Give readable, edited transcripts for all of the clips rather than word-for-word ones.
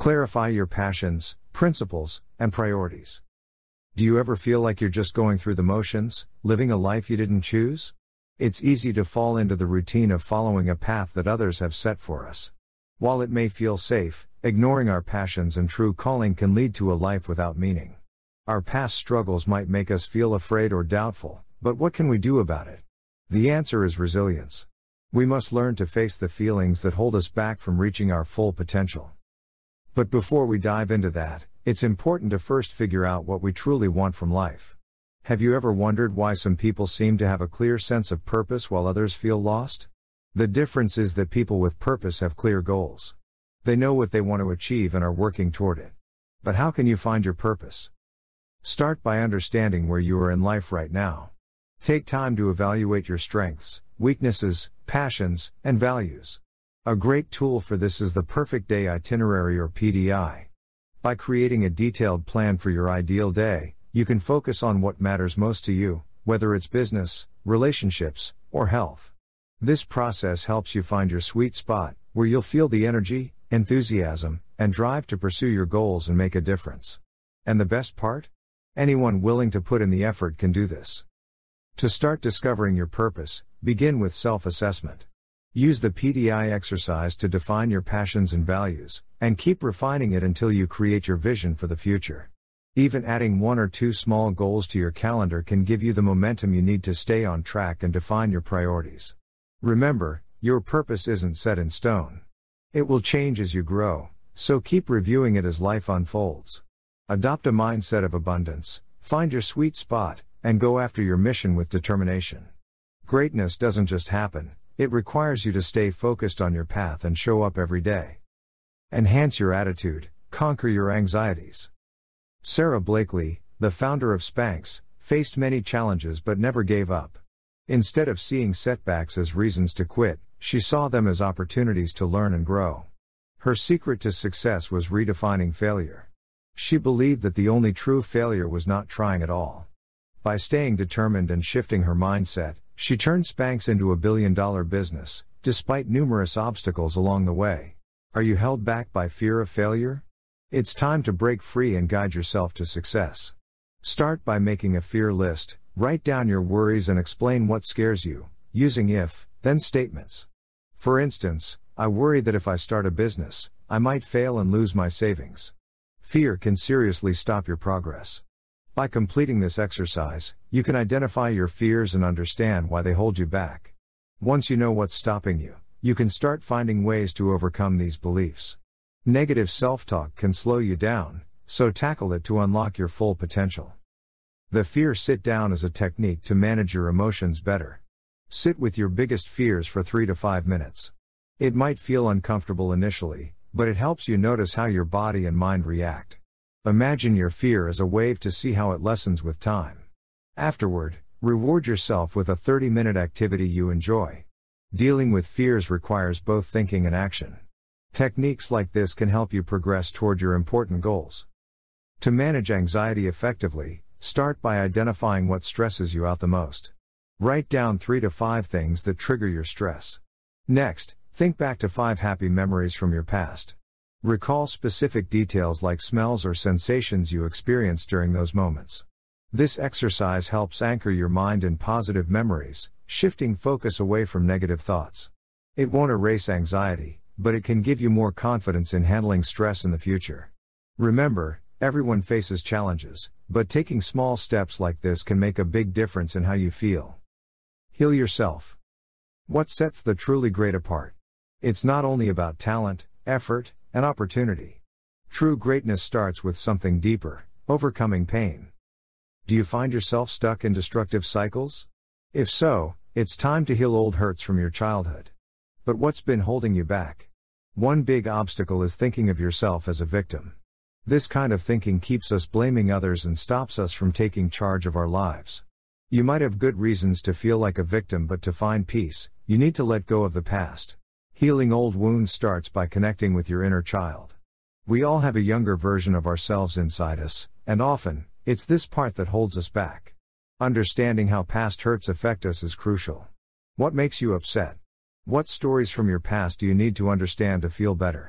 Clarify your passions, principles, and priorities. Do you ever feel like you're just going through the motions, living a life you didn't choose? It's easy to fall into the routine of following a path that others have set for us. While it may feel safe, ignoring our passions and true calling can lead to a life without meaning. Our past struggles might make us feel afraid or doubtful, but what can we do about it? The answer is resilience. We must learn to face the feelings that hold us back from reaching our full potential. But before we dive into that, it's important to first figure out what we truly want from life. Have you ever wondered why some people seem to have a clear sense of purpose while others feel lost? The difference is that people with purpose have clear goals. They know what they want to achieve and are working toward it. But how can you find your purpose? Start by understanding where you are in life right now. Take time to evaluate your strengths, weaknesses, passions, and values. A great tool for this is the Perfect Day Itinerary or PDI. By creating a detailed plan for your ideal day, you can focus on what matters most to you, whether it's business, relationships, or health. This process helps you find your sweet spot, where you'll feel the energy, enthusiasm, and drive to pursue your goals and make a difference. And the best part? Anyone willing to put in the effort can do this. To start discovering your purpose, begin with self-assessment. Use the PDI exercise to define your passions and values, and keep refining it until you create your vision for the future. Even adding 1 or 2 small goals to your calendar can give you the momentum you need to stay on track and define your priorities. Remember, your purpose isn't set in stone. It will change as you grow, so keep reviewing it as life unfolds. Adopt a mindset of abundance, find your sweet spot, and go after your mission with determination. Greatness doesn't just happen. It requires you to stay focused on your path and show up every day. Enhance your attitude, conquer your anxieties. Sara Blakely, the founder of Spanx, faced many challenges but never gave up. Instead of seeing setbacks as reasons to quit, she saw them as opportunities to learn and grow. Her secret to success was redefining failure. She believed that the only true failure was not trying at all. By staying determined and shifting her mindset, she turned Spanx into a billion-dollar business, despite numerous obstacles along the way. Are you held back by fear of failure? It's time to break free and guide yourself to success. Start by making a fear list, write down your worries and explain what scares you, using if-then statements. For instance, I worry that if I start a business, I might fail and lose my savings. Fear can seriously stop your progress. By completing this exercise, you can identify your fears and understand why they hold you back. Once you know what's stopping you, you can start finding ways to overcome these beliefs. Negative self-talk can slow you down, so tackle it to unlock your full potential. The fear sit-down is a technique to manage your emotions better. Sit with your biggest fears for 3 to 5 minutes. It might feel uncomfortable initially, but it helps you notice how your body and mind react. Imagine your fear as a wave to see how it lessens with time. Afterward, reward yourself with a 30-minute activity you enjoy. Dealing with fears requires both thinking and action. Techniques like this can help you progress toward your important goals. To manage anxiety effectively, start by identifying what stresses you out the most. Write down 3 to 5 things that trigger your stress. Next, think back to 5 happy memories from your past. Recall specific details like smells or sensations you experienced during those moments. This exercise helps anchor your mind in positive memories, shifting focus away from negative thoughts. It won't erase anxiety, but it can give you more confidence in handling stress in the future. Remember, everyone faces challenges, but taking small steps like this can make a big difference in how you feel. Heal yourself. What sets the truly great apart? It's not only about talent, effort, and opportunity. True greatness starts with something deeper, overcoming pain. Do you find yourself stuck in destructive cycles? If so, it's time to heal old hurts from your childhood. But what's been holding you back? One big obstacle is thinking of yourself as a victim. This kind of thinking keeps us blaming others and stops us from taking charge of our lives. You might have good reasons to feel like a victim, but to find peace, you need to let go of the past. Healing old wounds starts by connecting with your inner child. We all have a younger version of ourselves inside us, and often, it's this part that holds us back. Understanding how past hurts affect us is crucial. What makes you upset? What stories from your past do you need to understand to feel better?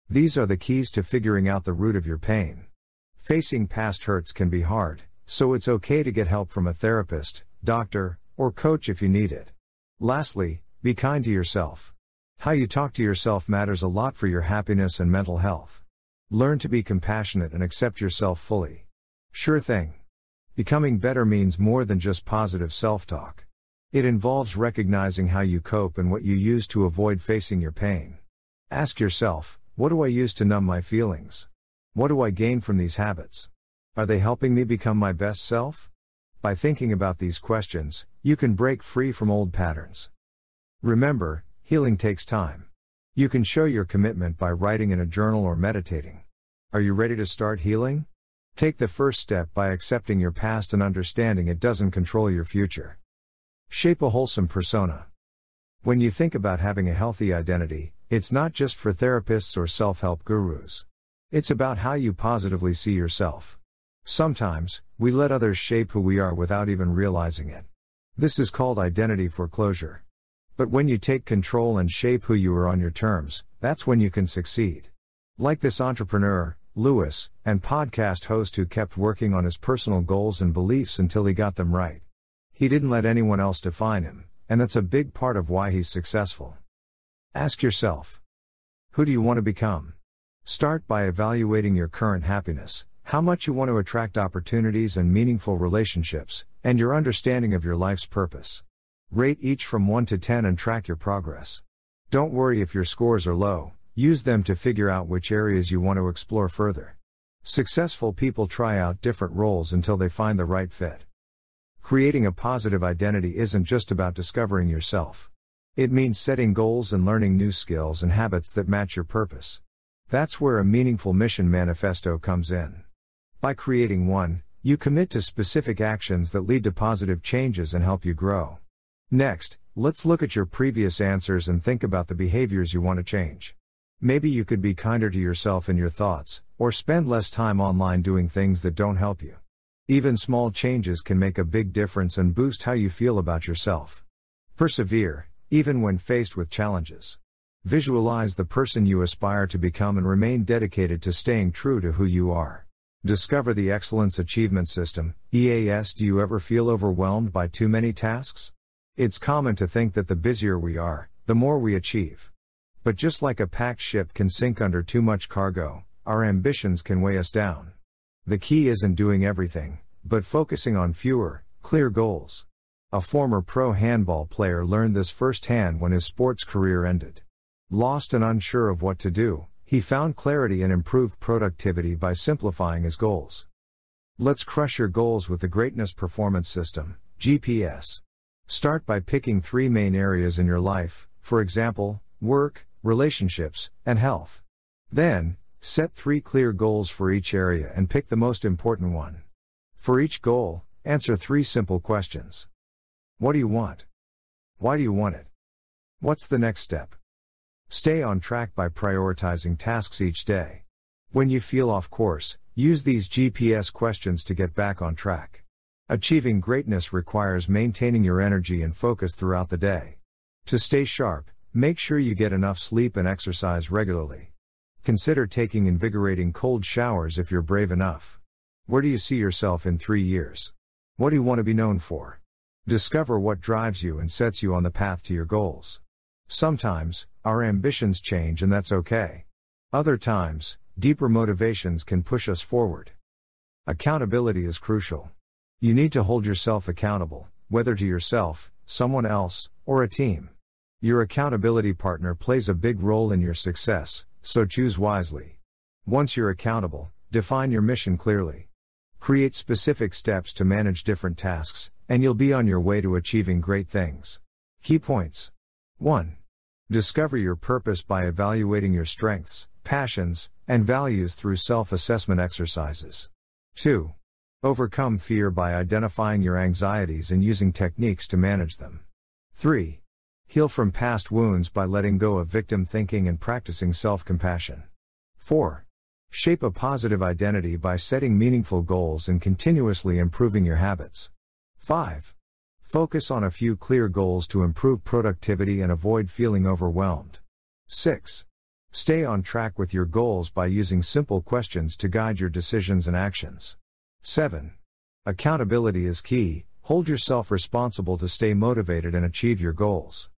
These are the keys to figuring out the root of your pain. Facing past hurts can be hard, so it's okay to get help from a therapist, doctor, or coach if you need it. Lastly, be kind to yourself. How you talk to yourself matters a lot for your happiness and mental health. Learn to be compassionate and accept yourself fully. Sure thing. Becoming better means more than just positive self-talk. It involves recognizing how you cope and what you use to avoid facing your pain. Ask yourself, what do I use to numb my feelings? What do I gain from these habits? Are they helping me become my best self? By thinking about these questions, you can break free from old patterns. Remember, healing takes time. You can show your commitment by writing in a journal or meditating. Are you ready to start healing? Take the first step by accepting your past and understanding it doesn't control your future. Shape a wholesome persona. When you think about having a healthy identity, it's not just for therapists or self-help gurus. It's about how you positively see yourself. Sometimes, we let others shape who we are without even realizing it. This is called identity foreclosure. But when you take control and shape who you are on your terms, that's when you can succeed. Like this entrepreneur, Lewis, and podcast host who kept working on his personal goals and beliefs until he got them right. He didn't let anyone else define him, and that's a big part of why he's successful. Ask yourself, who do you want to become? Start by evaluating your current happiness, how much you want to attract opportunities and meaningful relationships, and your understanding of your life's purpose. Rate each from 1 to 10 and track your progress. Don't worry if your scores are low, use them to figure out which areas you want to explore further. Successful people try out different roles until they find the right fit. Creating a positive identity isn't just about discovering yourself. It means setting goals and learning new skills and habits that match your purpose. That's where a meaningful mission manifesto comes in. By creating one, you commit to specific actions that lead to positive changes and help you grow. Next, let's look at your previous answers and think about the behaviors you want to change. Maybe you could be kinder to yourself in your thoughts, or spend less time online doing things that don't help you. Even small changes can make a big difference and boost how you feel about yourself. Persevere, even when faced with challenges. Visualize the person you aspire to become and remain dedicated to staying true to who you are. Discover the Excellence Achievement System, EAS. Do you ever feel overwhelmed by too many tasks? It's common to think that the busier we are, the more we achieve. But just like a packed ship can sink under too much cargo, our ambitions can weigh us down. The key isn't doing everything, but focusing on fewer, clear goals. A former pro handball player learned this firsthand when his sports career ended. Lost and unsure of what to do, he found clarity and improved productivity by simplifying his goals. Let's crush your goals with the Greatness Performance System, GPS. Start by picking 3 main areas in your life, for example, work, relationships, and health. Then, set 3 clear goals for each area and pick the most important one. For each goal, answer 3 simple questions. What do you want? Why do you want it? What's the next step? Stay on track by prioritizing tasks each day. When you feel off course, use these GPS questions to get back on track. Achieving greatness requires maintaining your energy and focus throughout the day. To stay sharp, make sure you get enough sleep and exercise regularly. Consider taking invigorating cold showers if you're brave enough. Where do you see yourself in 3 years? What do you want to be known for? Discover what drives you and sets you on the path to your goals. Sometimes, our ambitions change and that's okay. Other times, deeper motivations can push us forward. Accountability is crucial. You need to hold yourself accountable, whether to yourself, someone else, or a team. Your accountability partner plays a big role in your success, so choose wisely. Once you're accountable, define your mission clearly. Create specific steps to manage different tasks, and you'll be on your way to achieving great things. Key points. 1. Discover your purpose by evaluating your strengths, passions, and values through self-assessment exercises. 2. Overcome fear by identifying your anxieties and using techniques to manage them. 3. Heal from past wounds by letting go of victim thinking and practicing self-compassion. 4. Shape a positive identity by setting meaningful goals and continuously improving your habits. 5. Focus on a few clear goals to improve productivity and avoid feeling overwhelmed. 6. Stay on track with your goals by using simple questions to guide your decisions and actions. 7. Accountability is key. Hold yourself responsible to stay motivated and achieve your goals.